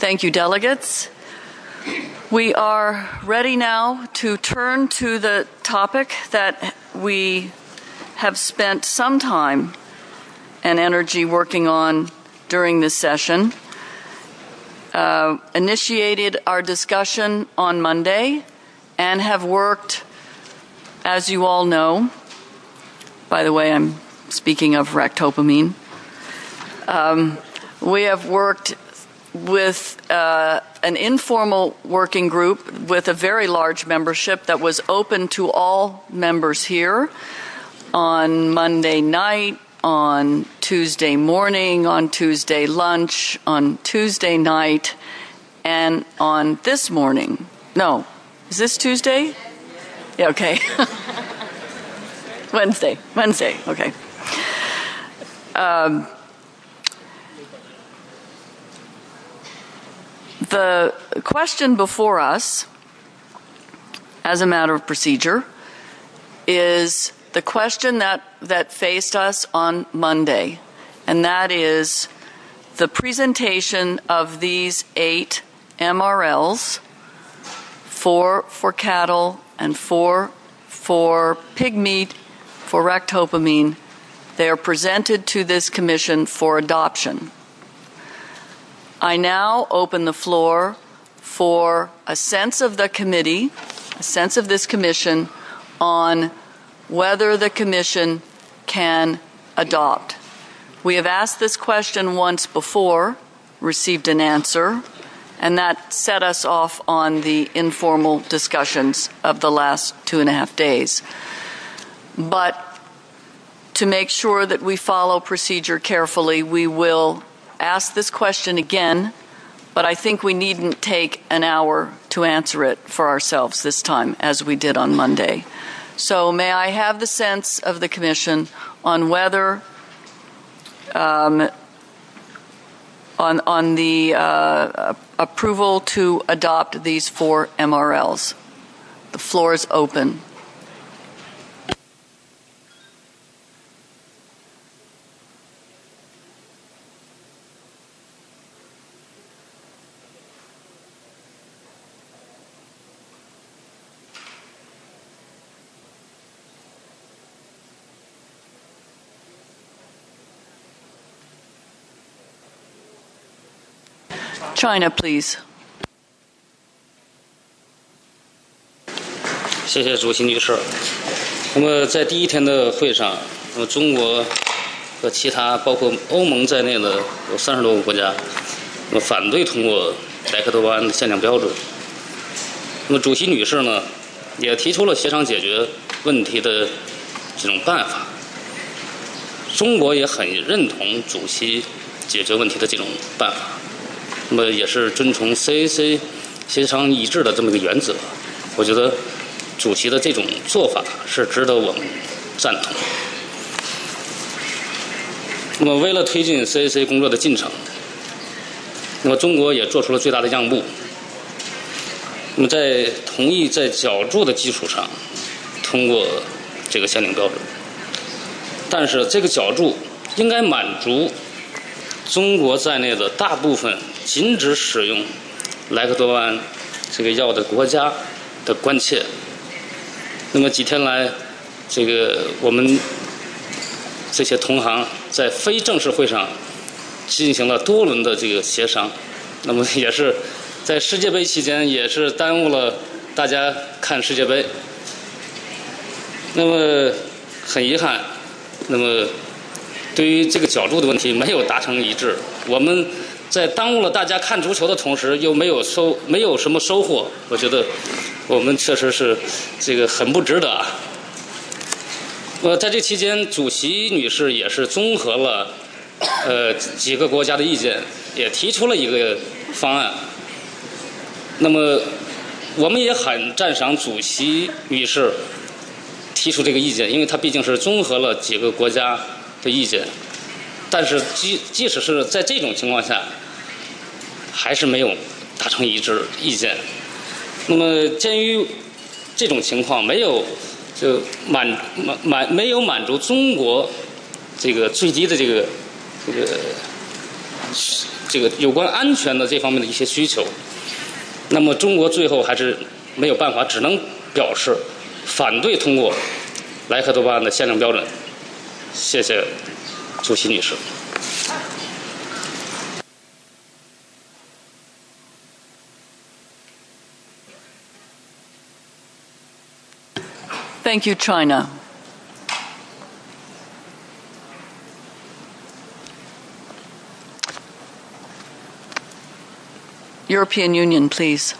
Thank you, delegates. We are ready now to turn to the topic that we have spent some time and energy working on during this session. Initiated our discussion on Monday and have worked, as you all know, by the way, I'm speaking of ractopamine, we have worked with an informal working group with a very large membership that was open to all members here on Monday night, on Tuesday morning, on Tuesday lunch, on Tuesday night, and on this morning. No, is this Tuesday? Yeah, okay. Wednesday, okay. The question before us, as a matter of procedure, is the question that faced us on Monday, and that is the presentation of these 8 MRLs, 4 for cattle and 4 for pig meat, for ractopamine. They are presented to this commission for adoption. I now open the floor for a sense of the committee, a sense of this commission on whether the commission can adopt. We have asked this question once before, received an answer, and that set us off on the informal discussions of the last 2.5 days. But to make sure that we follow procedure carefully, we will ask this question again, but I think we needn't take an hour to answer it for ourselves this time, as we did on Monday. So may I have the sense of the Commission on whether, on the approval to adopt these 4 MRLs? The floor is open. China, please. 谢谢主席女士。那么在第一天的会上，中国和其他包括欧盟在内的有30多个国家，反对通过莱克多巴胺的限量标准。那么主席女士呢，也提出了协商解决问题的这种办法。中国也很认同主席解决问题的这种办法。那么也是遵从 CAC 协商一致的这么一个原则，我觉得主席的这种做法是值得我们赞同。那么为了推进 CAC 工作的进程，那么中国也做出了最大的让步。那么在同意在脚注的基础上通过这个限定标准，但是这个脚注应该满足中国在内的大部分禁止使用莱克多巴胺这个药的国家的关切。那么几天来，这个我们这些同行在非正式会上进行了多轮的这个协商，那么也是在世界杯期间也是耽误了大家看世界杯。那么很遗憾，那么对于这个脚注的问题没有达成一致，我们在耽误了大家看足球的同时，又没有什么收获，我觉得我们确实是这个很不值得啊。在这期间，主席女士也是综合了几个国家的意见，也提出了一个方案。那么我们也很赞赏主席女士提出这个意见，因为她毕竟是综合了几个国家的意见。但是即使是在这种情况下，还是没有达成一致意见。那么鉴于这种情况没有没有满足中国这个最低的这个这个有关安全的这方面的一些需求，那么中国最后还是没有办法，只能表示反对通过莱克多巴胺的限量标准。谢谢主席女士。 Thank you, China. European Union, please.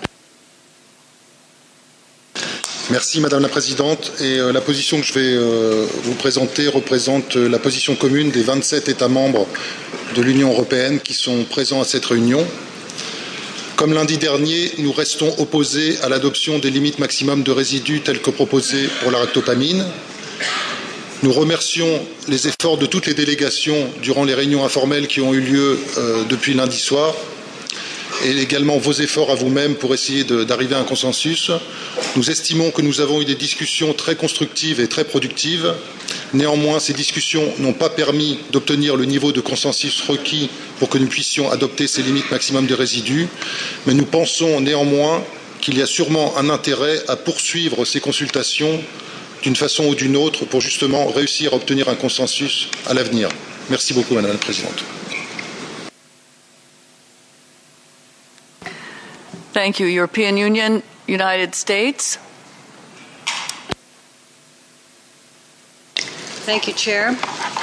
Merci Madame la Présidente. Et la position que je vais vous présenter représente la position commune des 27 États membres de l'Union européenne qui sont présents à cette réunion. Comme lundi dernier, nous restons opposés à l'adoption des limites maximum de résidus telles que proposées pour la ractopamine. Nous remercions les efforts de toutes les délégations durant les réunions informelles qui ont eu lieu depuis lundi soir, et également vos efforts à vous-même pour essayer d'arriver à un consensus. Nous estimons que nous avons eu des discussions très constructives et très productives. Néanmoins, ces discussions n'ont pas permis d'obtenir le niveau de consensus requis pour que nous puissions adopter ces limites maximum de résidus. Mais nous pensons néanmoins qu'il y a sûrement un intérêt à poursuivre ces consultations d'une façon ou d'une autre pour justement réussir à obtenir un consensus à l'avenir. Merci beaucoup, Madame la Présidente. Thank you. European Union, United States. Thank you, Chair.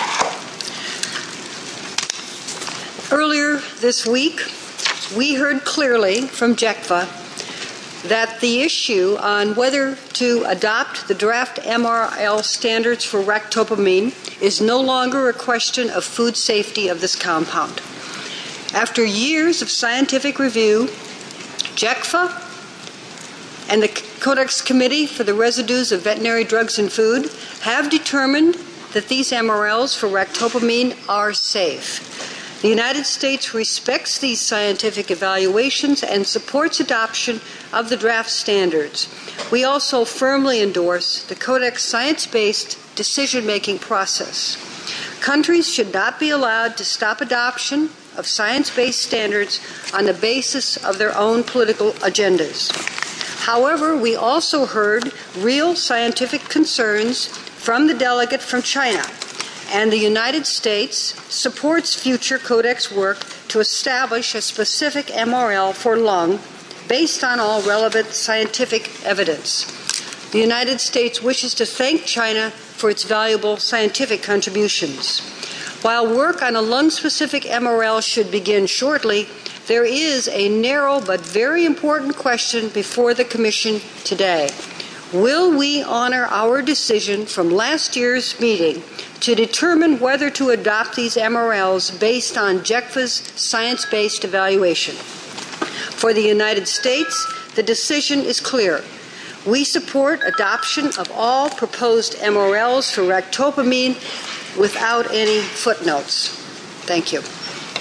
Earlier this week, we heard clearly from JECFA that the issue on whether to adopt the draft MRL standards for ractopamine is no longer a question of food safety of this compound. After years of scientific review, JECFA and the Codex Committee for the Residues of Veterinary Drugs in Food have determined that these MRLs for ractopamine are safe. The United States respects these scientific evaluations and supports adoption of the draft standards. We also firmly endorse the Codex science-based decision-making process. Countries should not be allowed to stop adoption of science-based standards on the basis of their own political agendas. However, we also heard real scientific concerns from the delegate from China, and the United States supports future Codex work to establish a specific MRL for lung based on all relevant scientific evidence. The United States wishes to thank China for its valuable scientific contributions. While work on a lung-specific MRL should begin shortly, there is a narrow but very important question before the Commission today. Will we honor our decision from last year's meeting to determine whether to adopt these MRLs based on JECFA's science-based evaluation? For the United States, the decision is clear. We support adoption of all proposed MRLs for ractopamine without any footnotes. Thank you.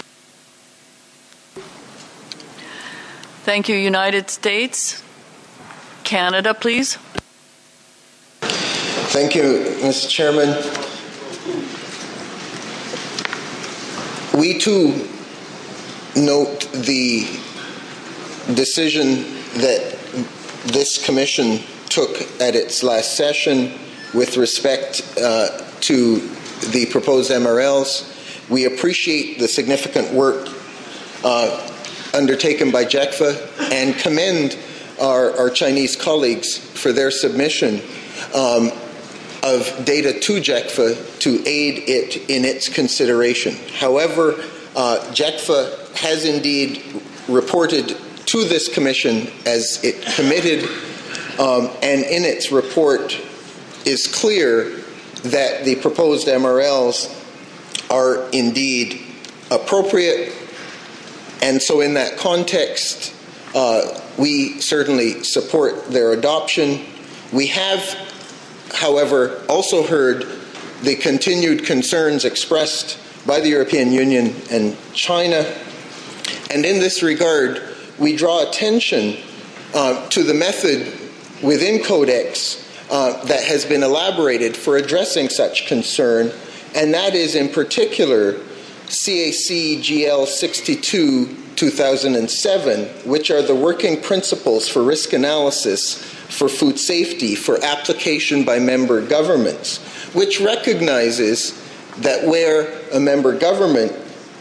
Thank you, United States. Canada, please. Thank you, Mr. Chairman. We too note the decision that this commission took at its last session with respect to the proposed MRLs. We appreciate the significant work undertaken by JECFA and commend our Chinese colleagues for their submission of data to JECFA to aid it in its consideration. However, JECFA has indeed reported to this commission as it committed, and in its report is clear that the proposed MRLs are indeed appropriate. And so in that context, we certainly support their adoption. We have, however, also heard the continued concerns expressed by the European Union and China. And in this regard, we draw attention to the method within Codex that has been elaborated for addressing such concern, and that is in particular CAC GL 62/2007, which are the working principles for risk analysis for food safety for application by member governments, which recognizes that where a member government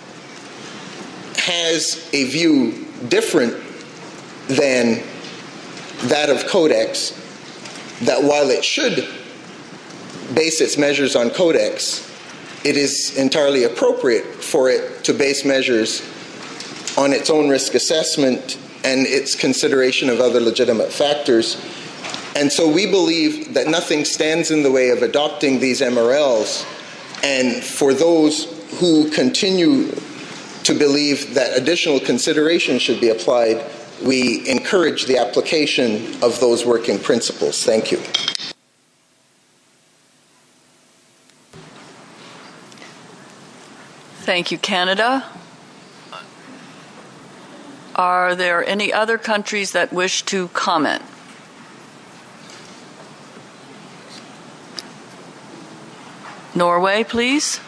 has a view different than that of Codex, that while it should base its measures on Codex, it is entirely appropriate for it to base measures on its own risk assessment and its consideration of other legitimate factors. And so we believe that nothing stands in the way of adopting these MRLs. And for those who continue to believe that additional consideration should be applied, we encourage the application of those working principles. Thank you. Thank you, Canada. Are there any other countries that wish to comment? Norway, please.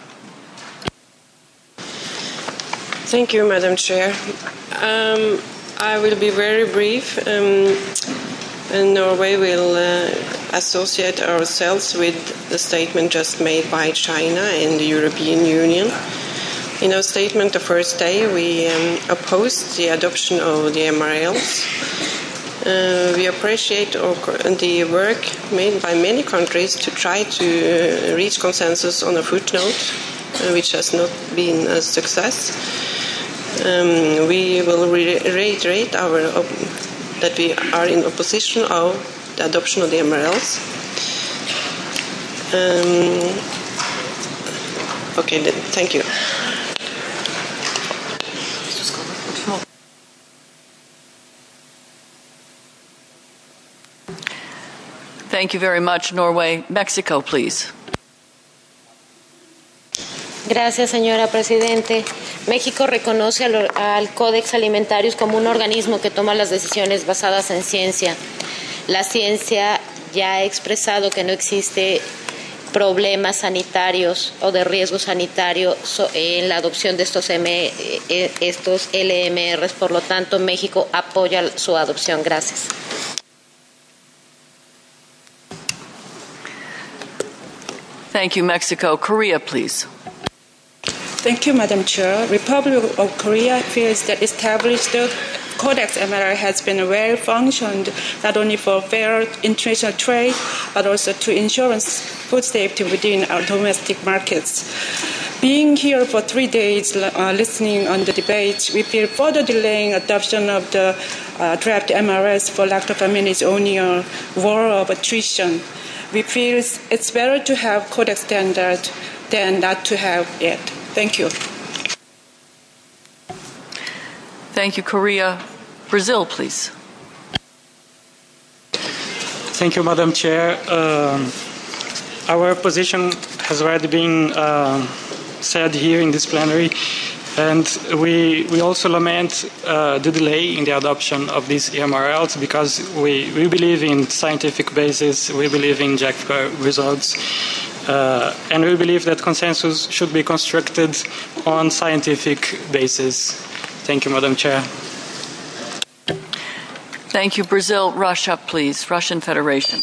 Thank you, Madam Chair. I will be very brief. Norway will associate ourselves with the statement just made by China and the European Union. In our statement the first day, we opposed the adoption of the MRLs. We appreciate the work made by many countries to try to reach consensus on a footnote, which has not been a success. We will reiterate that we are in opposition of the adoption of the MRLs. Okay, then, thank you. Thank you very much, Norway. Mexico, please. Gracias, señora Presidente. México reconoce al Codex Alimentarius como un organismo que toma las decisiones basadas en ciencia. La ciencia ya ha expresado que no existe problemas sanitarios o de riesgo sanitario en la adopción de estos LMRs. Por lo tanto, México apoya su adopción. Gracias. Thank you, Mexico. Korea, please. Thank you, Madam Chair. Republic of Korea feels that established Codex MRL has been well functioned not only for fair international trade, but also to ensure food safety within our domestic markets. Being here for 3 days, listening on the debate, we feel further delaying adoption of the draft MRS for lactopamine is only a war of attrition. We feel it's better to have Codex standard than not to have it. Thank you. Thank you, Korea. Brazil, please. Thank you, Madam Chair. Our position has already been said here in this plenary, and we also lament the delay in the adoption of these MRLs because we believe in scientific basis, we believe in JACFA results, and we believe that consensus should be constructed on scientific basis. Thank you, Madam Chair. Thank you, Brazil. Russia, please. Russian Federation.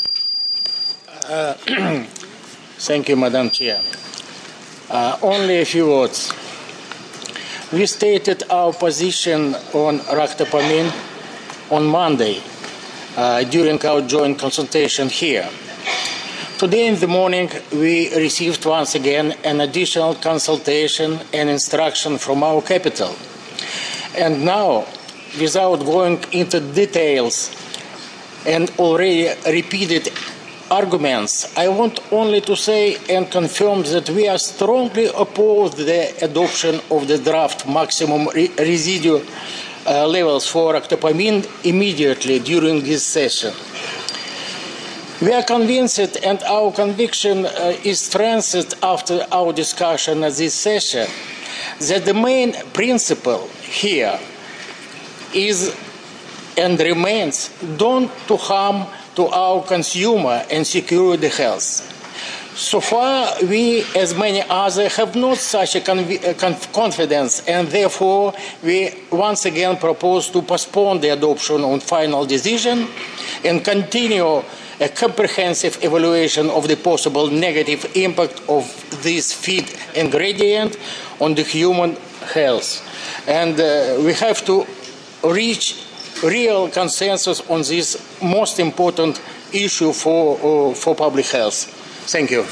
Thank you, Madam Chair. Only a few words. We stated our position on ractopamine on Monday during our joint consultation here. Today in the morning, we received once again an additional consultation and instruction from our capital. And now, without going into details and already repeated arguments, I want only to say and confirm that we are strongly opposed to the adoption of the draft maximum residue levels for ractopamine immediately during this session. We are convinced, and our conviction is strengthened after our discussion at this session, that the main principle here is and remains don't to harm to our consumer and secure the health. So far, we, as many others, have not such a confidence, and therefore we once again propose to postpone the adoption on final decision and continue a comprehensive evaluation of the possible negative impact of this feed ingredient on the human health. And we have to reach real consensus on this most important issue for public health. Thank you.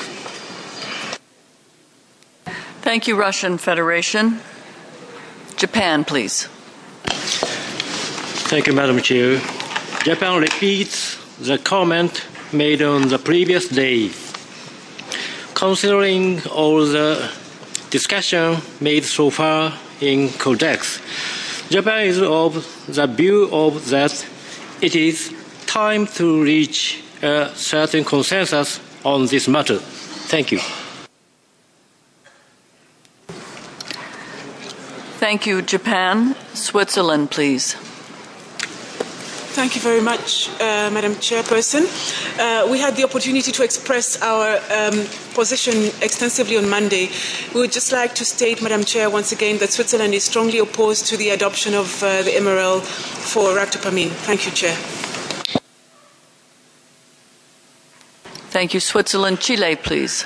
Thank you, Russian Federation. Japan, please. Thank you, Madam Chair. Japan repeats the comment made on the previous day. Considering all the discussion made so far in Codex, Japan is of the view of that it is time to reach a certain consensus on this matter. Thank you. Thank you, Japan. Switzerland, please. Thank you very much, Madam Chairperson. We had the opportunity to express our position extensively on Monday. We would just like to state, Madam Chair, once again that Switzerland is strongly opposed to the adoption of the MRL for ractopamine. Thank you, Chair. Thank you, Switzerland. Chile, please.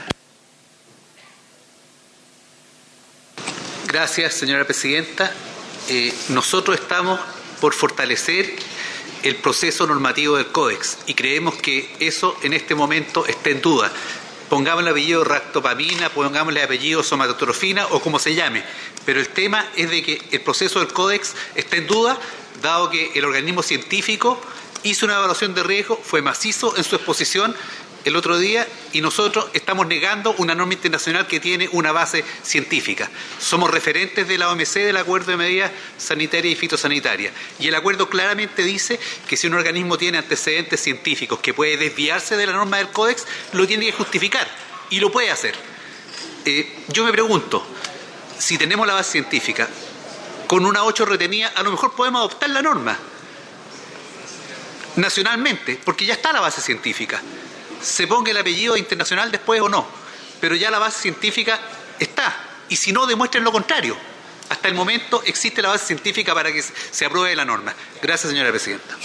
Gracias, señora presidenta. Nosotros estamos por fortalecer el proceso normativo del Códex y creemos que eso en este momento está en duda. Pongámosle apellido ractopamina, pongámosle apellido somatotrofina o como se llame, pero el tema es de que el proceso del Códex está en duda, dado que el organismo científico hizo una evaluación de riesgo, fue macizo en su exposición el otro día y nosotros estamos negando una norma internacional que tiene una base científica. Somos referentes de la OMC del Acuerdo de Medidas Sanitarias y Fitosanitarias y el acuerdo claramente dice que si un organismo tiene antecedentes científicos que puede desviarse de la norma del Códex, lo tiene que justificar y lo puede hacer. Yo me pregunto, si tenemos la base científica, con una 8 retenida, a lo mejor podemos adoptar la norma nacionalmente, porque ya está la base científica. Se ponga el apellido internacional después o no, pero ya la base científica está, y si no, demuestren lo contrario. Hasta el momento existe la base científica para que se apruebe la norma. Gracias, señora presidenta.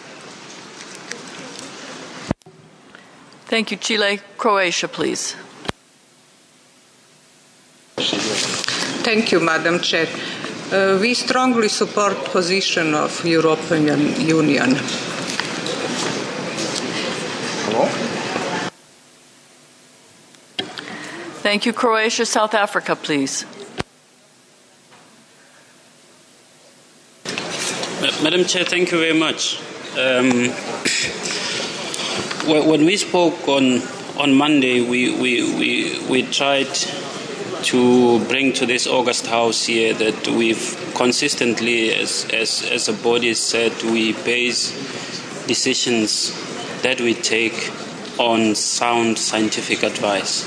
Thank you, Chile. Croatia, please. Thank you, Madam Chair. We strongly support position of European Union. Hello? Thank you, Croatia. South Africa, please. Madam Chair, thank you very much. When we spoke on Monday, we tried to bring to this August House here that we've consistently, as a body said, we base decisions that we take on sound scientific advice.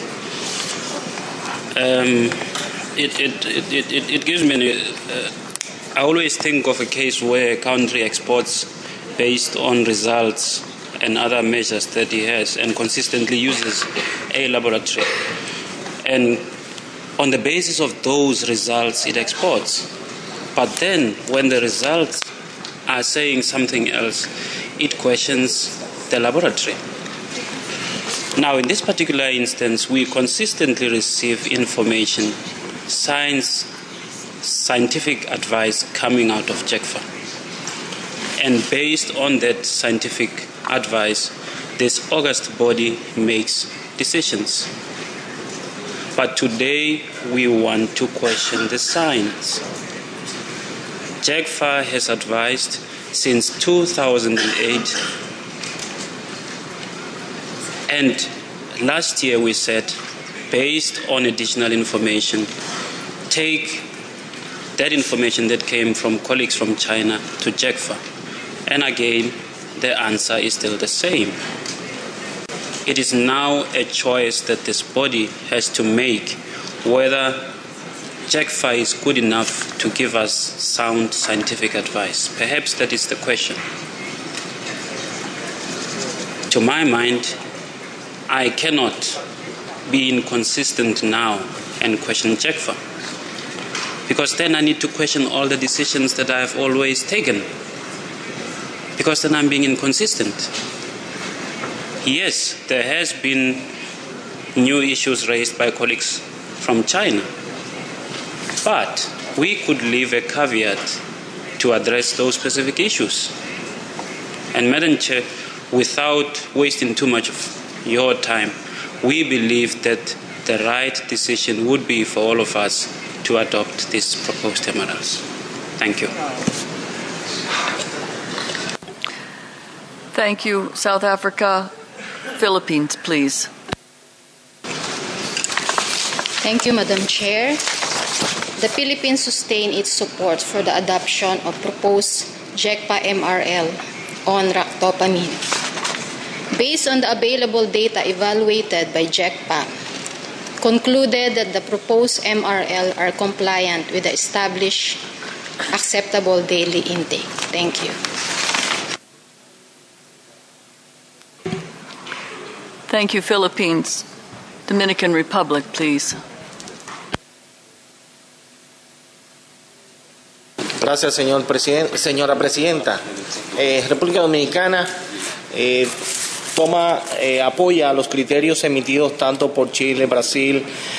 It gives me I always think of a case where a country exports based on results and other measures that it has and consistently uses a laboratory. And on the basis of those results, it exports. But then when the results are saying something else, it questions the laboratory. Now, in this particular instance, we consistently receive information, scientific advice coming out of JECFA. And based on that scientific advice, this august body makes decisions. But today, we want to question the science. JECFA has advised since 2008. And last year we said, based on additional information, take that information that came from colleagues from China to JECFA. And again, the answer is still the same. It is now a choice that this body has to make whether JECFA is good enough to give us sound scientific advice. Perhaps that is the question. To my mind, I cannot be inconsistent now and question JECFA. Because then I need to question all the decisions that I have always taken. Because then I'm being inconsistent. Yes, there has been new issues raised by colleagues from China. But we could leave a caveat to address those specific issues. And Madam Chair, without wasting too much of your time, we believe that the right decision would be for all of us to adopt these proposed MRLs. Thank you. Thank you, South Africa. Philippines, please. Thank you, Madam Chair. The Philippines sustain its support for the adoption of proposed JECFA MRL on ractopamine. Based on the available data evaluated by JECFA, concluded that the proposed MRL are compliant with the established acceptable daily intake. Thank you. Thank you, Philippines. Dominican Republic, please. Gracias, señora Presidenta. República Dominicana apoya los criterios emitidos tanto por Chile, Brasil,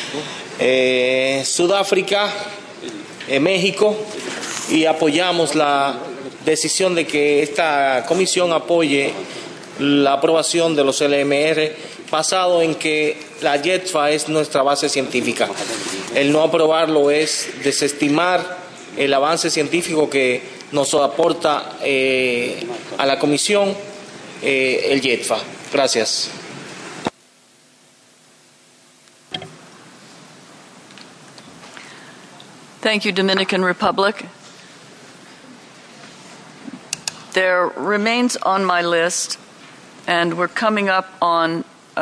Sudáfrica, México, y apoyamos la decisión de que esta comisión apoye la aprobación de los LMR basado en que la JECFA es nuestra base científica. El no aprobarlo es desestimar el avance científico que nos aporta a la comisión el JECFA. Gracias. Thank you, Dominican Republic. There remains on my list, and we're coming up on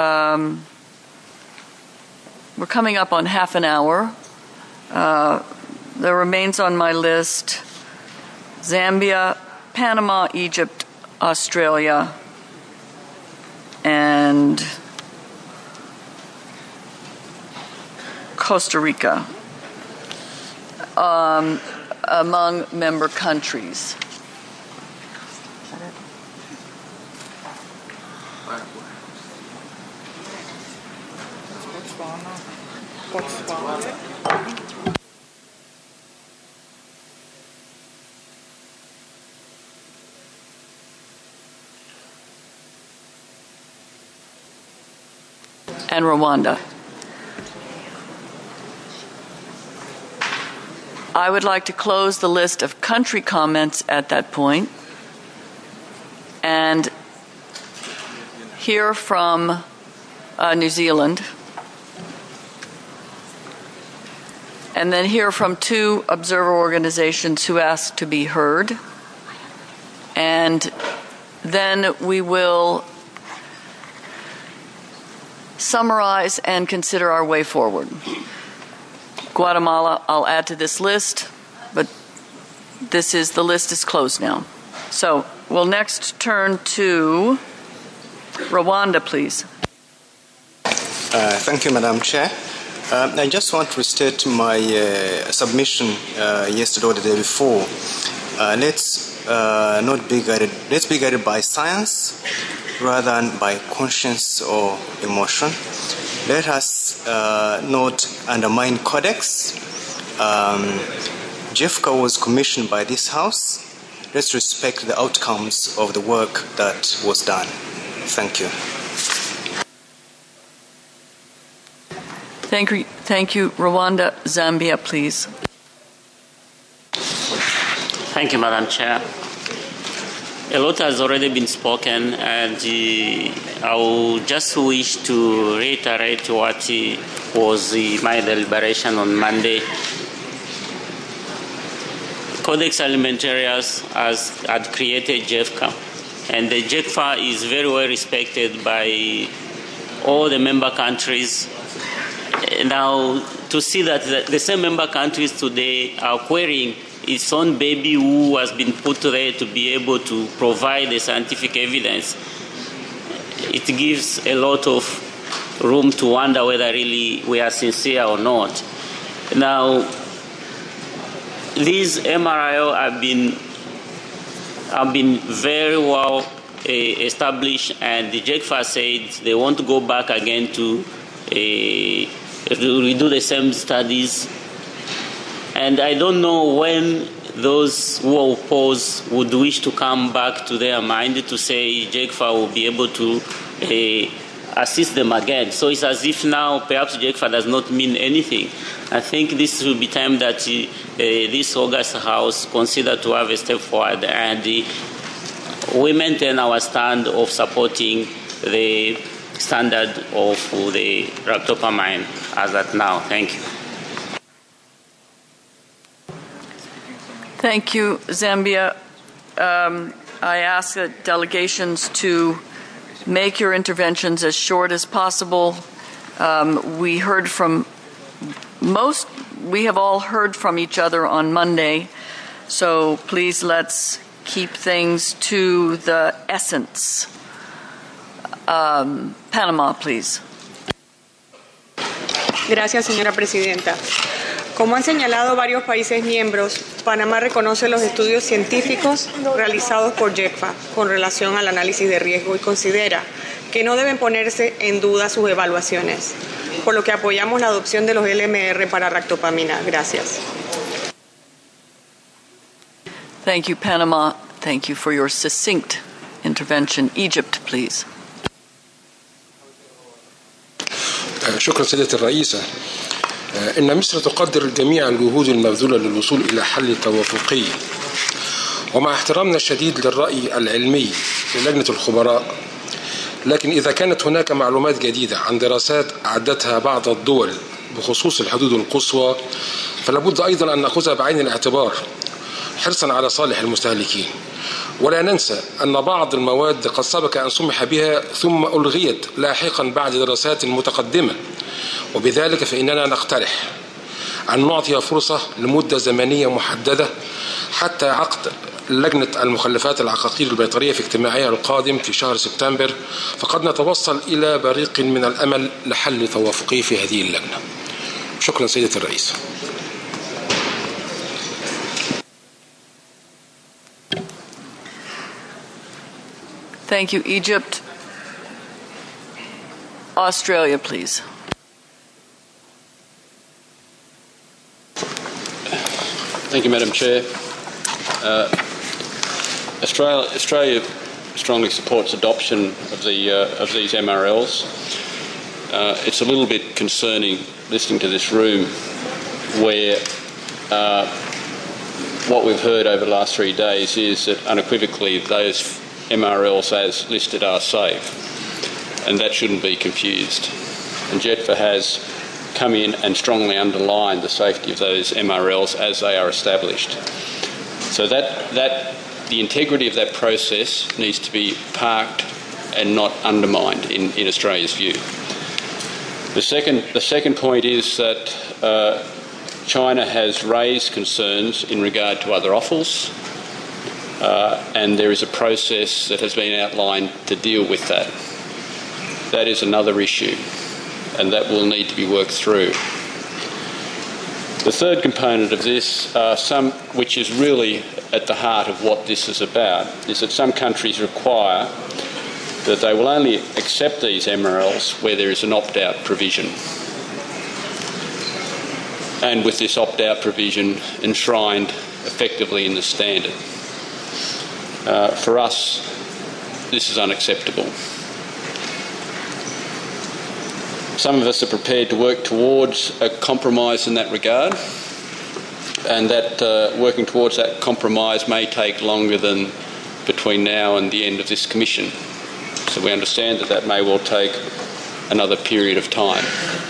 half an hour. There remains on my list Zambia, Panama, Egypt, Australia, and Costa Rica among member countries. And Rwanda. I would like to close the list of country comments at that point and hear from New Zealand, and then hear from two observer organizations who asked to be heard, and then we will summarize and consider our way forward. Guatemala, I'll add to this list, but the list is closed now. So we'll next turn to Rwanda, please. Thank you, Madam Chair. I just want to restate my submission yesterday or the day before. Let's be guided by science rather than by conscience or emotion. Let us not undermine Codex. JECFA was commissioned by this House. Let's respect the outcomes of the work that was done. Thank you. Thank you. Rwanda, Zambia, please. Thank you, Madam Chair. A lot has already been spoken, and I will just wish to reiterate what was my deliberation on Monday. Codex Alimentarius had created JECFA, and the JECFA is very well respected by all the member countries. Now, to see that the same member countries today are querying its own baby who has been put there to be able to provide the scientific evidence, it gives a lot of room to wonder whether really we are sincere or not. Now, these MRIO have been very well established, and the JECFA said they want to go back again to redo the same studies. And I don't know when those who oppose would wish to come back to their mind to say JECFA will be able to assist them again. So it's as if now perhaps JECFA does not mean anything. I think this will be time that this August House consider to have a step forward, and we maintain our stand of supporting the standard of the ractopamine as at now. Thank you. Thank you, Zambia. I ask that delegations to make your interventions as short as possible. We have all heard from each other on Monday, so please let's keep things to the essence. Panama, please. Gracias, señora presidenta. Como han señalado varios países miembros, Panamá reconoce los estudios científicos realizados por JECFA con relación al análisis de riesgo y considera que no deben ponerse en duda sus evaluaciones, por lo que apoyamos la adopción de los LMR para ractopamina. Gracias. Thank you, Panama. Thank you for your succinct intervention. Egypt, please. شكرا سيدة الرئيسة. إن مصر تقدر جميع الجهود المبذولة للوصول إلى حل توافقي، ومع احترامنا الشديد للرأي العلمي للجنة الخبراء، لكن إذا كانت هناك معلومات جديدة عن دراسات أعدتها بعض الدول بخصوص الحدود القصوى، فلابد أيضا أن نأخذها بعين الاعتبار حرصا على صالح المستهلكين. ولا ننسى أن بعض المواد قد سبق أن سمح بها ثم ألغيت لاحقا بعد دراسات متقدمة، وبذلك فإننا نقترح أن نعطي فرصة لمدة زمنية محددة حتى عقد لجنة المخلفات العقاقير البيطرية في اجتماعها القادم في شهر سبتمبر، فقد نتوصل إلى بريق من الأمل لحل توافقي في هذه اللجنة. شكرا سيدة الرئيس. Thank you, Egypt. Australia, please. Thank you, Madam Chair. Australia strongly supports adoption of these MRLs. It's a little bit concerning listening to this room where what we've heard over the last 3 days is that unequivocally those MRLs as listed are safe, and that shouldn't be confused. And JECFA has come in and strongly underlined the safety of those MRLs as they are established. So that the integrity of that process needs to be parked and not undermined in Australia's view. The second point is that China has raised concerns in regard to other offals, and there is a process that has been outlined to deal with that. That is another issue, and that will need to be worked through. The third component of this, which is really at the heart of what this is about, is that some countries require that they will only accept these MRLs where there is an opt-out provision, and with this opt-out provision enshrined effectively in the standard. For us, this is unacceptable. Some of us are prepared to work towards a compromise in that regard, and that working towards that compromise may take longer than between now and the end of this commission. So we understand that that may well take another period of time.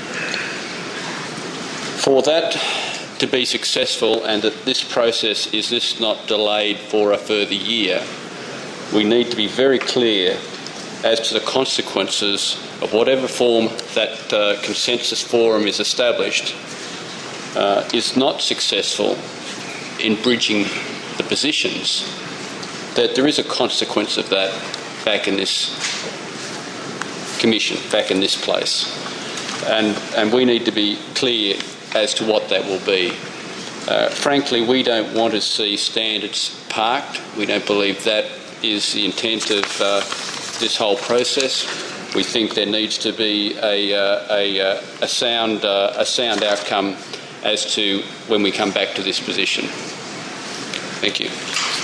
For that to be successful and that this process is just not delayed for a further year, we need to be very clear as to the consequences of whatever form that consensus forum is established is not successful in bridging the positions, that there is a consequence of that back in this Commission back in this place. And we need to be clear as to what that will be. Frankly, we don't want to see standards parked. We don't believe that is the intent of this whole process. We think there needs to be a sound outcome as to when we come back to this position. Thank you.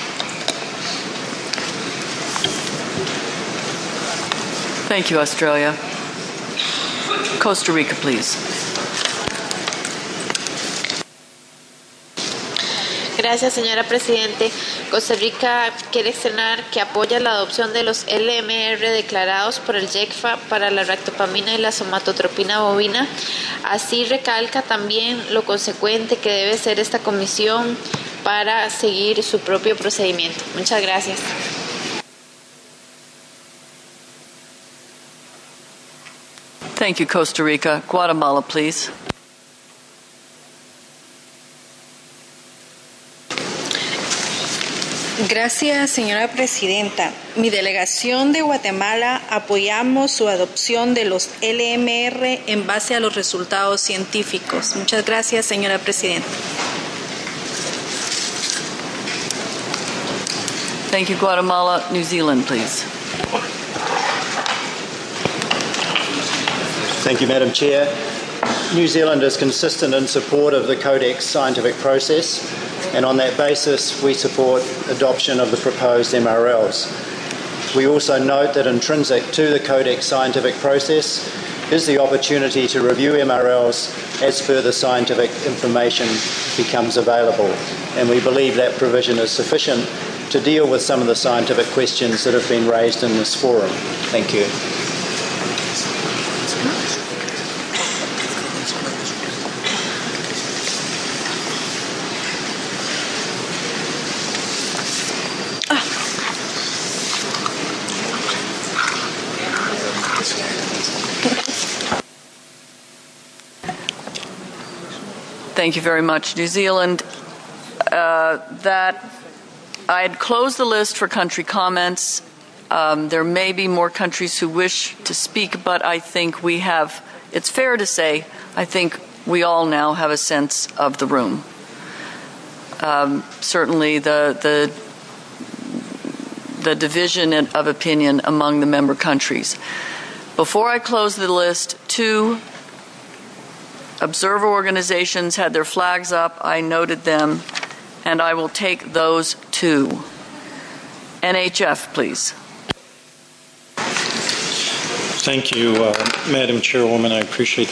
Thank you, Australia. Costa Rica, please. Gracias, señora Presidente. Costa Rica quiere externar que apoya la adopción de los LMR declarados por el JECFA para la ractopamina y la somatotropina bovina. Así recalca también lo consecuente que debe ser esta comisión para seguir su propio procedimiento. Muchas gracias. Thank you, Costa Rica. Guatemala, please. Gracias, señora Presidenta. Mi delegación de Guatemala apoyamos su adopción de los LMR en base a los resultados científicos. Muchas gracias, señora Presidenta. Thank you, Guatemala. New Zealand, please. Thank you, Madam Chair. New Zealand is consistent in support of the Codex scientific process, and on that basis we support adoption of the proposed MRLs. We also note that intrinsic to the Codex scientific process is the opportunity to review MRLs as further scientific information becomes available, and we believe that provision is sufficient to deal with some of the scientific questions that have been raised in this forum. Thank you. Thank you very much, New Zealand. That I had closed the list for country comments. There may be more countries who wish to speak, but I think we have, it's fair to say, I think we all now have a sense of the room. Certainly the division of opinion among the member countries. Before I close the list, 2 observer organizations had their flags up. I noted them, and I will take those 2. NHF, please. Thank you, Madam Chairwoman. I appreciate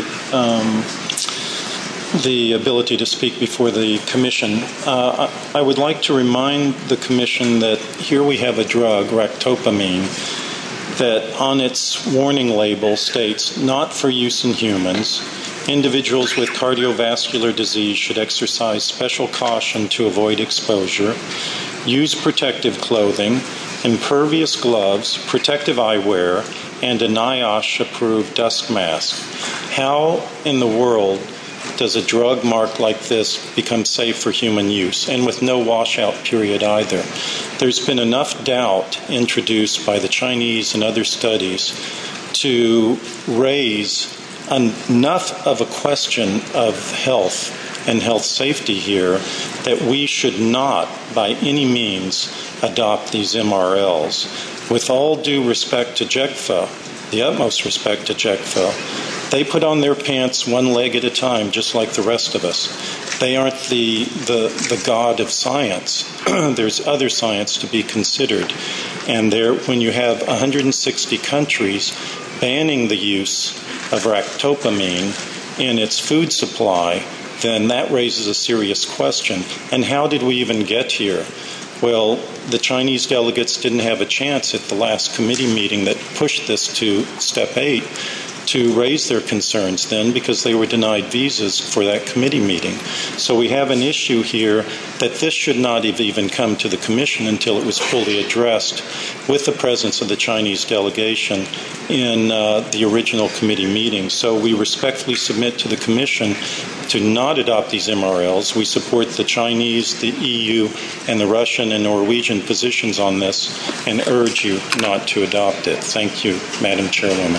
the ability to speak before the Commission. I would like to remind the Commission that here we have a drug, ractopamine, that on its warning label states, not for use in humans. Individuals with cardiovascular disease should exercise special caution to avoid exposure, use protective clothing, impervious gloves, protective eyewear, and a NIOSH-approved dust mask. How in the world does a drug marked like this become safe for human use, and with no washout period either? There's been enough doubt introduced by the Chinese and other studies to raise enough of a question of health and health safety here that we should not, by any means, adopt these MRLs. With all due respect to JECFA, the utmost respect to JECFA, they put on their pants one leg at a time, just like the rest of us. They aren't the god of science. There's other science to be considered. And when you have 160 countries banning the use of ractopamine in its food supply, then that raises a serious question. And how did we even get here? Well, the Chinese delegates didn't have a chance at the last committee meeting that pushed this to step 8 to raise their concerns then because they were denied visas for that committee meeting. So we have an issue here that this should not have even come to the Commission until it was fully addressed with the presence of the Chinese delegation in the original committee meeting. So we respectfully submit to the Commission to not adopt these MRLs. We support the Chinese, the EU, and the Russian and Norwegian positions on this and urge you not to adopt it. Thank you, Madam Chairwoman.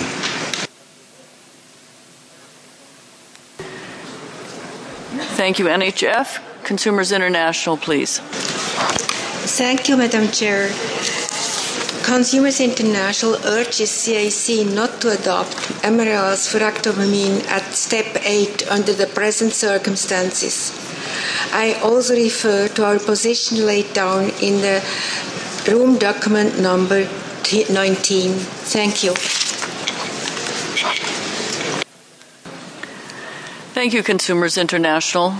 Thank you, NHF. Consumers International, please. Thank you, Madam Chair. Consumers International urges CAC not to adopt MRLs for ractopamine at Step 8 under the present circumstances. I also refer to our position laid down in the room document number 19. Thank you. Thank you, Consumers International.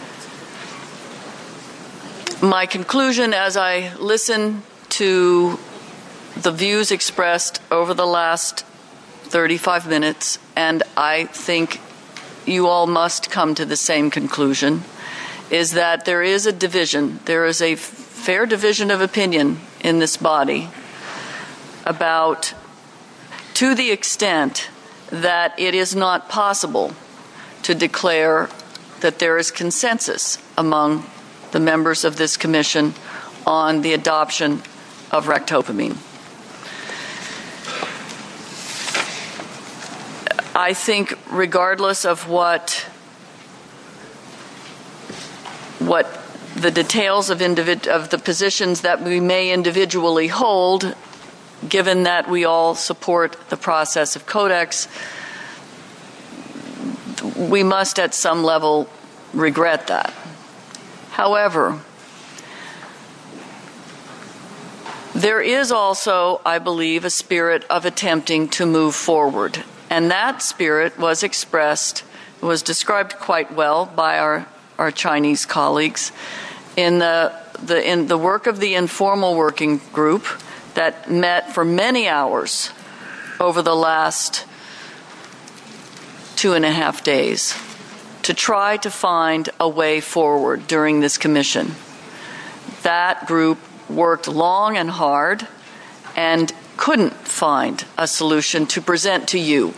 My conclusion as I listen to the views expressed over the last 35 minutes, and I think you all must come to the same conclusion, is that there is a division, there is a fair division of opinion in this body about, to the extent that it is not possible to declare that there is consensus among the members of this commission on the adoption of ractopamine. I think regardless of what the details of the positions that we may individually hold, given that we all support the process of Codex, we must at some level regret that. However, there is also, I believe, a spirit of attempting to move forward. And that spirit was described quite well by our Chinese colleagues in the work of the informal working group that met for many hours over the last 2.5 days to try to find a way forward during this commission. That group worked long and hard and couldn't find a solution to present to you.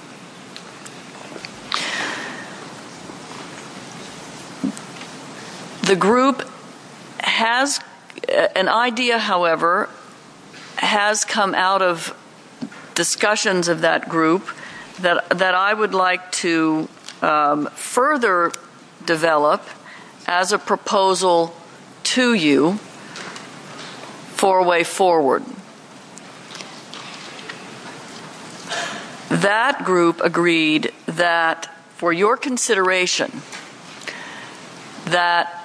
The group has an idea, however, has come out of discussions of that group that I would like to further develop as a proposal to you for a way forward. That group agreed that for your consideration that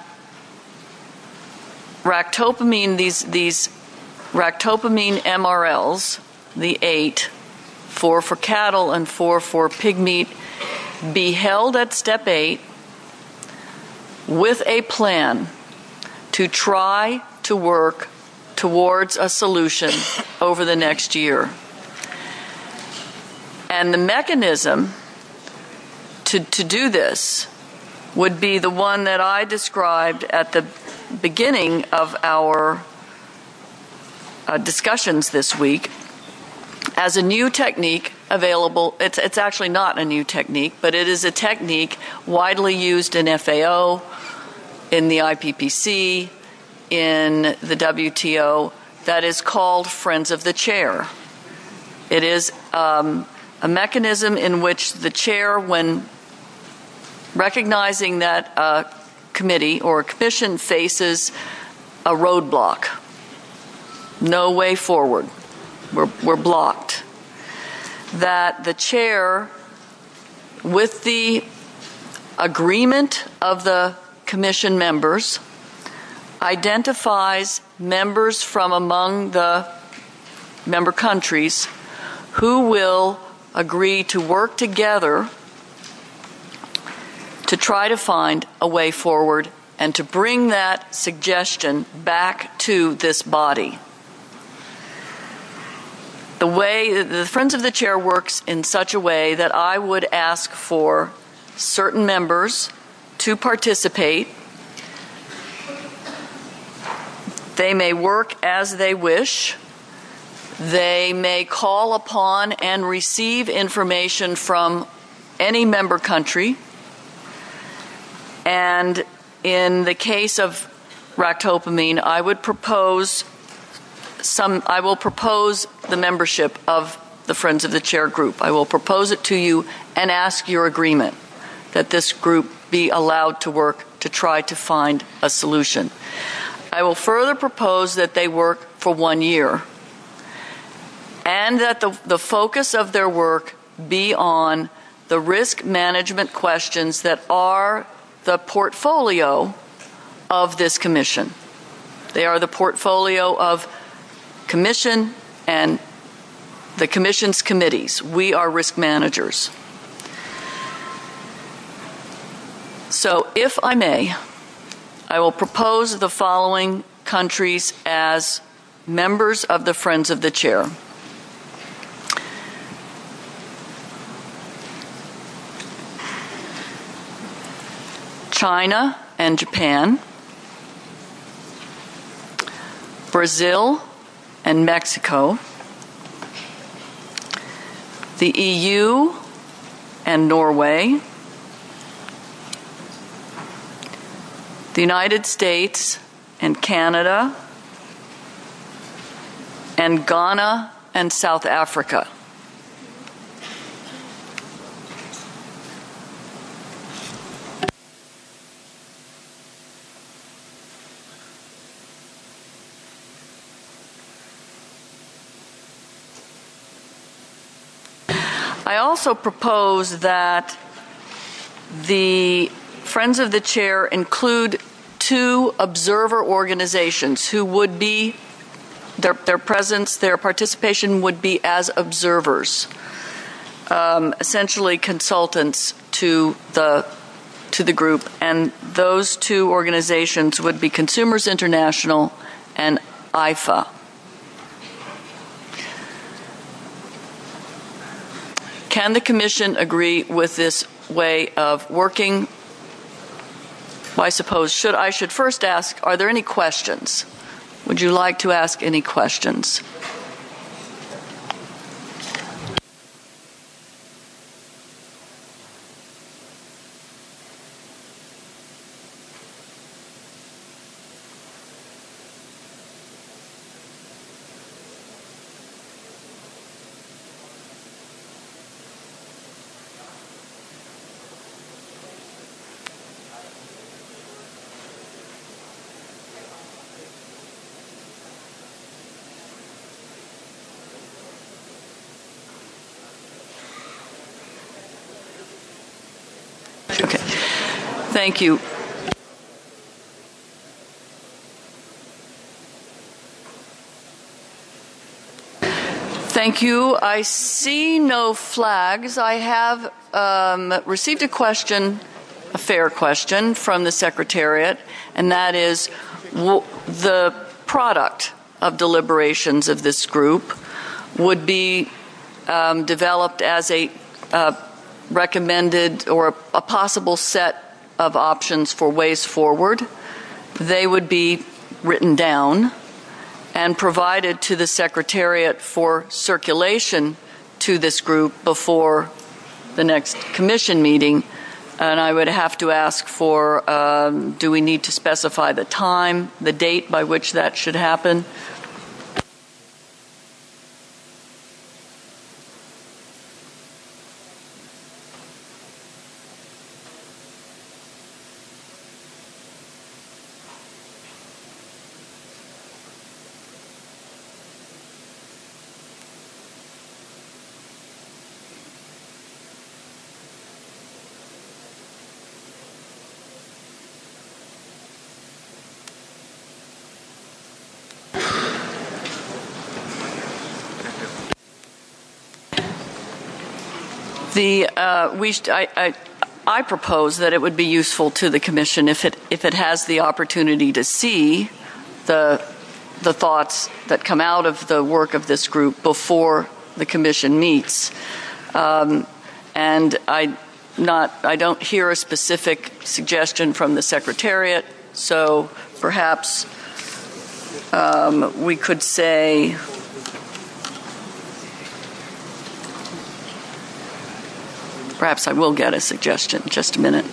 ractopamine, these ractopamine MRLs, the 8, 4 for cattle and 4 for pig meat, be held at Step 8 with a plan to try to work towards a solution over the next year. And the mechanism to do this would be the one that I described at the beginning of our discussions this week as a new technique available. It's actually not a new technique, but it is a technique widely used in FAO, in the IPPC, in the WTO, that is called Friends of the Chair. It is a mechanism in which the chair, when recognizing that a committee or a commission faces a roadblock, no way forward, we're blocked, that the chair, with the agreement of the commission members, identifies members from among the member countries who will agree to work together to try to find a way forward and to bring that suggestion back to this body. the way the Friends of the Chair works in such a way that I would ask for certain members to participate. They may work as they wish. They may call upon and receive information from any member country. And in the case of ractopamine, I will propose the membership of the Friends of the Chair group. I will propose it to you and ask your agreement that this group be allowed to work to try to find a solution. I will further propose that they work for 1 year and that the focus of their work be on the risk management questions that are the portfolio of this commission. They are the portfolio of commission and the commission's committees. We are risk managers. So, if I may, I will propose the following countries as members of the Friends of the Chair. China and Japan, Brazil and Mexico, the EU and Norway, the United States and Canada, and Ghana and South Africa. I also propose that the Friends of the Chair include 2 observer organizations who would be, their participation would be as observers, essentially consultants to the group. And those 2 organizations would be Consumers International and IFA. Can the Commission agree with this way of working? I suppose I should first ask, are there any questions? Would you like to ask any questions? Okay. Thank you. Thank you. I see no flags. I have received a fair question from the Secretariat, and that is the product of deliberations of this group would be developed as a recommended or a possible set of options for ways forward. They would be written down and provided to the Secretariat for circulation to this group before the next Commission meeting. And I would have to ask for, do we need to specify the time, the date by which that should happen? I propose that it would be useful to the Commission if it has the opportunity to see the the thoughts that come out of the work of this group before the commission meets. And I don't hear a specific suggestion from the Secretariat, so perhaps we could say perhaps I will get a suggestion. Just a minute.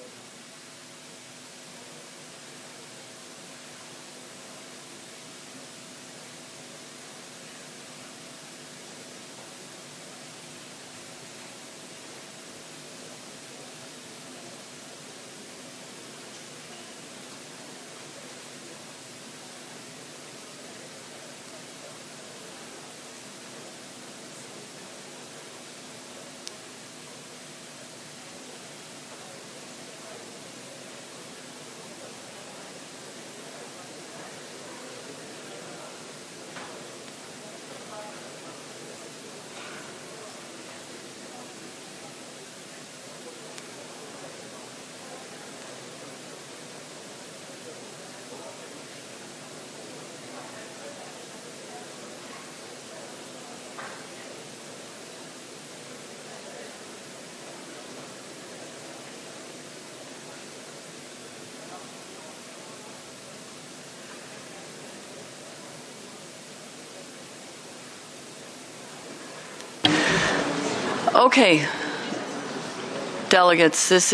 Okay, delegates, it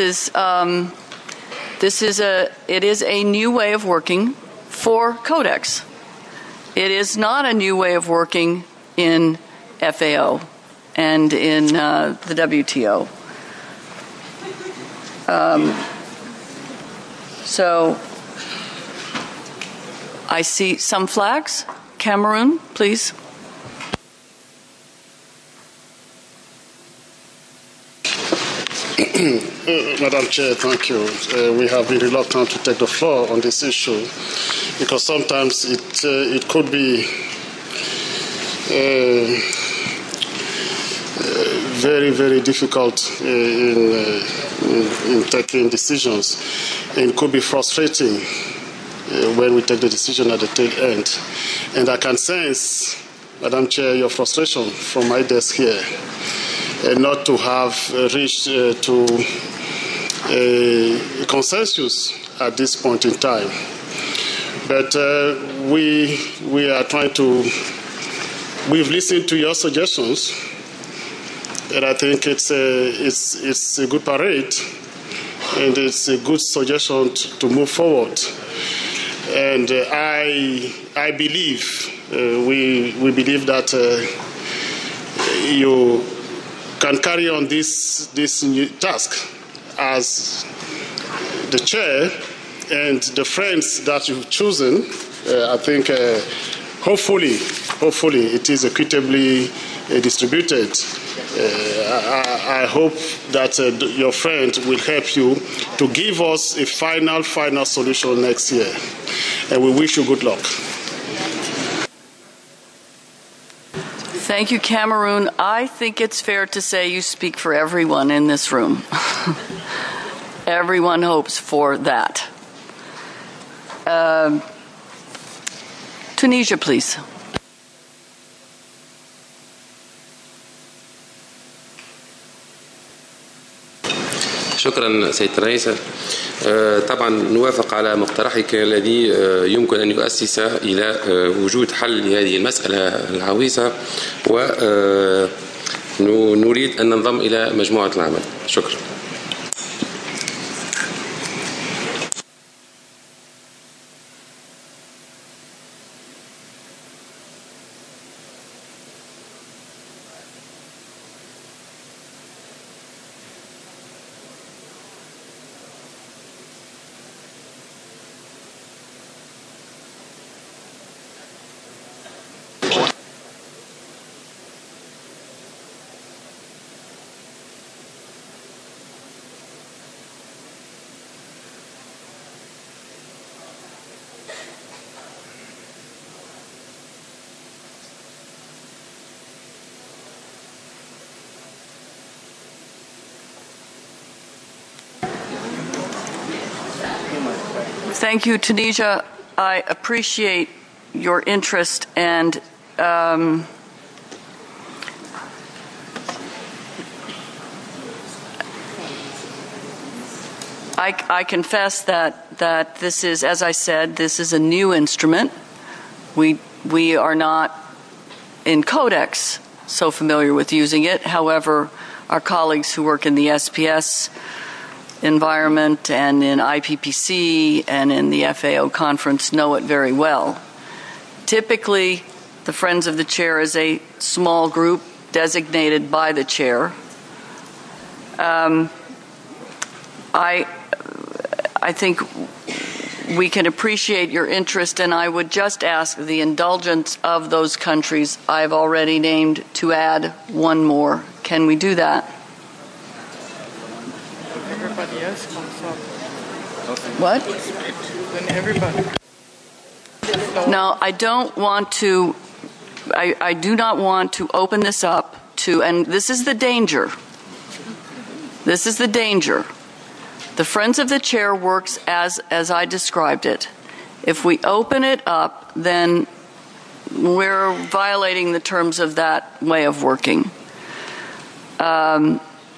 is a new way of working for Codex. It is not a new way of working in FAO and in the WTO. So I see some flags. Cameroon, please. Madam Chair, thank you. We have been reluctant to take the floor on this issue because sometimes it could be very, very difficult in taking decisions. And it could be frustrating when we take the decision at the tail end. And I can sense, Madam Chair, your frustration from my desk here. Not to have reached to a consensus at this point in time. But we are trying to, we've listened to your suggestions, and I think it's a good parade, and it's a good suggestion to move forward. And I believe, we believe that you can carry on this new task as the chair and the friends that you've chosen. I think hopefully it is equitably distributed. I hope that your friend will help you to give us a final solution next year. And we wish you good luck. Thank you, Cameroon. I think it's fair to say you speak for everyone in this room. Everyone hopes for that. Tunisia, please. شكرا سيد الرئيس. طبعا نوافق على مقترحك الذي يمكن أن يؤسس إلى وجود حل لهذه المسألة العويصة ونريد أن ننضم إلى مجموعة العمل. شكرا. Thank you, Tunisia. I appreciate your interest, and I confess that this is, as I said, this is a new instrument. We are not in Codex so familiar with using it. However, our colleagues who work in the SPS environment and in IPPC and in the FAO conference know it very well. Typically, the Friends of the Chair is a small group designated by the chair. I think we can appreciate your interest, and I would just ask the indulgence of those countries I've already named to add one more. Can we do that? Everybody else comes up. What? Then everybody. No, I don't want to. I do not want to open this up to, and this is the danger. This is the danger. The Friends of the Chair works as I described it. If we open it up, then we're violating the terms of that way of working. I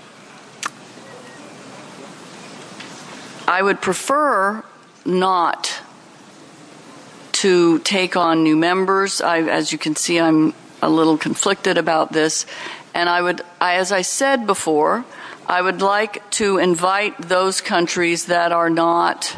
would prefer not to take on new members. As you can see, I'm a little conflicted about this. And as I said before, I would like to invite those countries that are not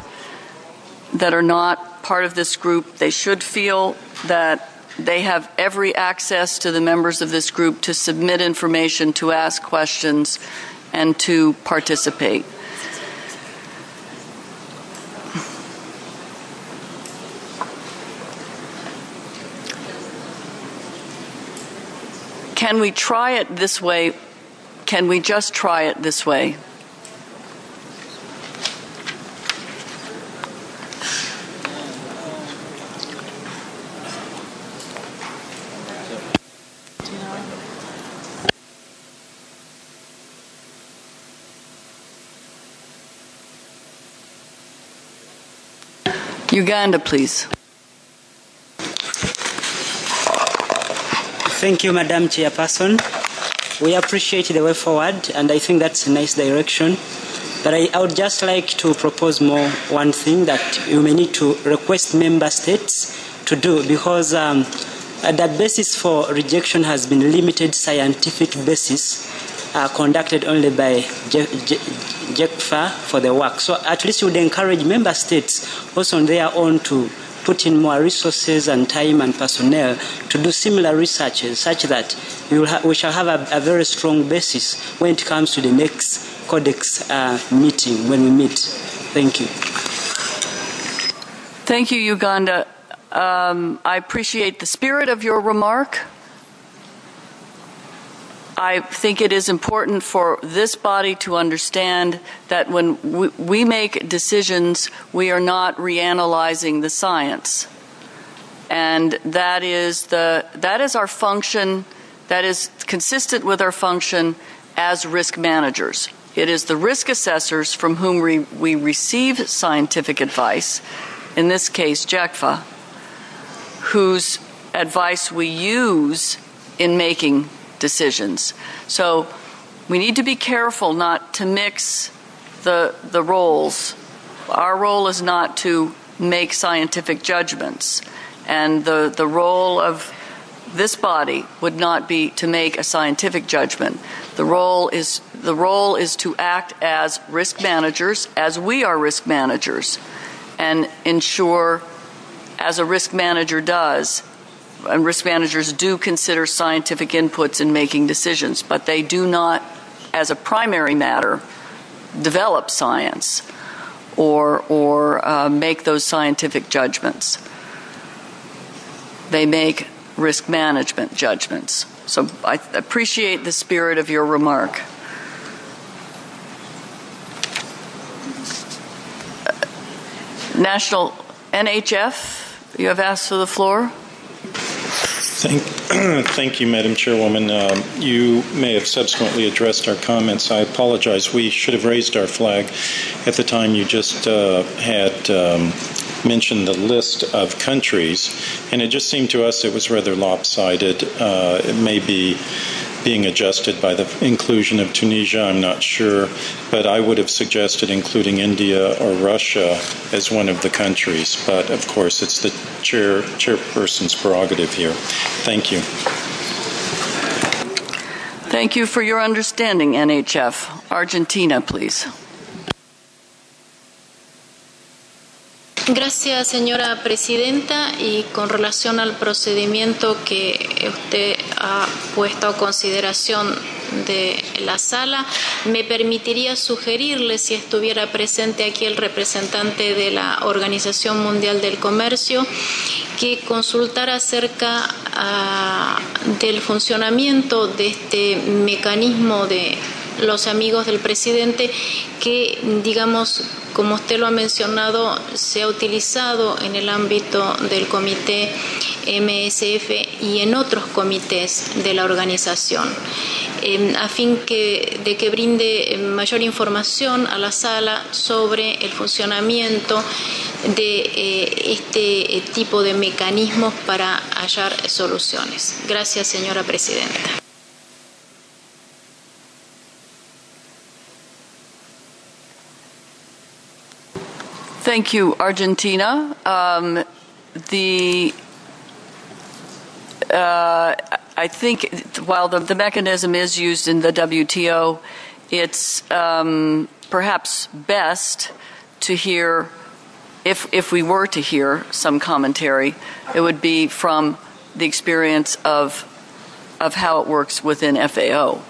part of this group. They should feel that they have every access to the members of this group to submit information, to ask questions, and to participate. Can we try it this way? Can we just try it this way? Uganda, please. Thank you, Madam Chairperson. We appreciate the way forward, and I think that's a nice direction. But I would just like to propose one thing that you may need to request member states to do, because the basis for rejection has been limited scientific basis conducted only by JECFA for the work. So at least you would encourage member states also on their own to put in more resources and time and personnel to do similar researches, such that we shall have a very strong basis when it comes to the next Codex meeting, when we meet. Thank you. Thank you, Uganda. I appreciate the spirit of your remark. I think it is important for this body to understand that when we make decisions, we are not reanalyzing the science. And that is our function, that is consistent with our function as risk managers. It is the risk assessors from whom we receive scientific advice, in this case JECFA, whose advice we use in making decisions. So we need to be careful not to mix the roles. Our role is not to make scientific judgments, and the role of this body would not be to make a scientific judgment. The role is to act as risk managers, as we are risk managers, and ensure, as a risk manager does, and risk managers do consider scientific inputs in making decisions, but they do not, as a primary matter, develop science or make those scientific judgments. They make risk management judgments. So I appreciate the spirit of your remark. National NHF, you have asked for the floor. Thank you, Madam Chairwoman. You may have subsequently addressed our comments. I apologize. We should have raised our flag at the time you just had mentioned the list of countries, and it just seemed to us it was rather lopsided. It may be being adjusted by the inclusion of Tunisia, I'm not sure, but I would have suggested including India or Russia as one of the countries. But of course, it's the chairperson's prerogative here. Thank you. Thank you for your understanding, NHF. Argentina, please. Gracias, señora presidenta. Y con relación al procedimiento que usted ha puesto a consideración de la sala, me permitiría sugerirle, si estuviera presente aquí el representante de la Organización Mundial del Comercio, que consultara acerca del funcionamiento de este mecanismo de los amigos del presidente que, digamos, como usted lo ha mencionado, se ha utilizado en el ámbito del comité MSF y en otros comités de la organización, a fin de que brinde mayor información a la sala sobre el funcionamiento de este tipo de mecanismos para hallar soluciones. Gracias, señora presidenta. Thank you, Argentina. I think while the mechanism is used in the WTO, it's perhaps best to hear, if we were to hear some commentary, it would be from the experience of how it works within FAO.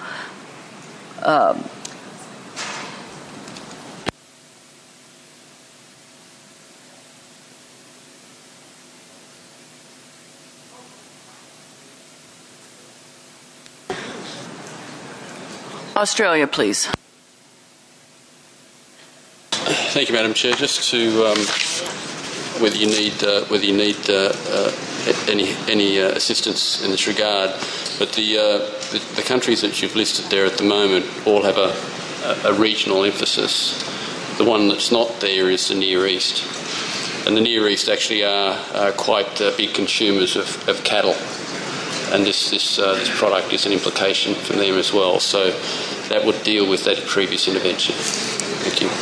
Australia, please. Thank you, Madam Chair. Just to whether you need any assistance in this regard, but the countries that you've listed there at the moment all have a regional emphasis. The one that's not there is the Near East, and the Near East actually are quite big consumers of cattle. And this product is an implication from them as well. So that would deal with that previous intervention. Thank you.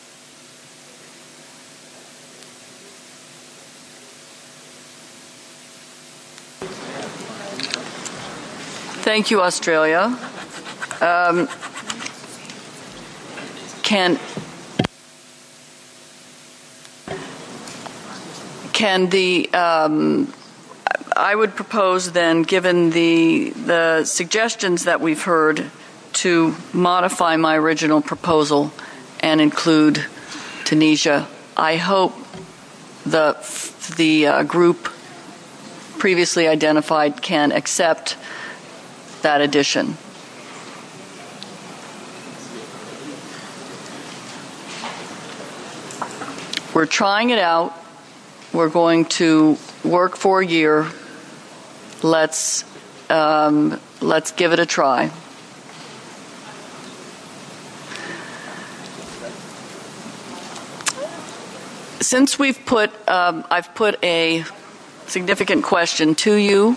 Thank you, Australia. Can the I would propose then, given the suggestions that we've heard, to modify my original proposal and include Tunisia. I hope the group previously identified can accept that addition. We're trying it out. We're going to work for a year. Let's give it a try. Since I've put a significant question to you,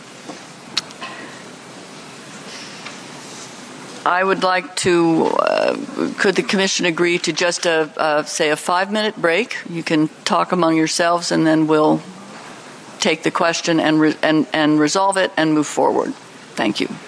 I would like to, could the Commission agree to just say a 5-minute break? You can talk among yourselves and then we'll take the question and resolve it and move forward. Thank you.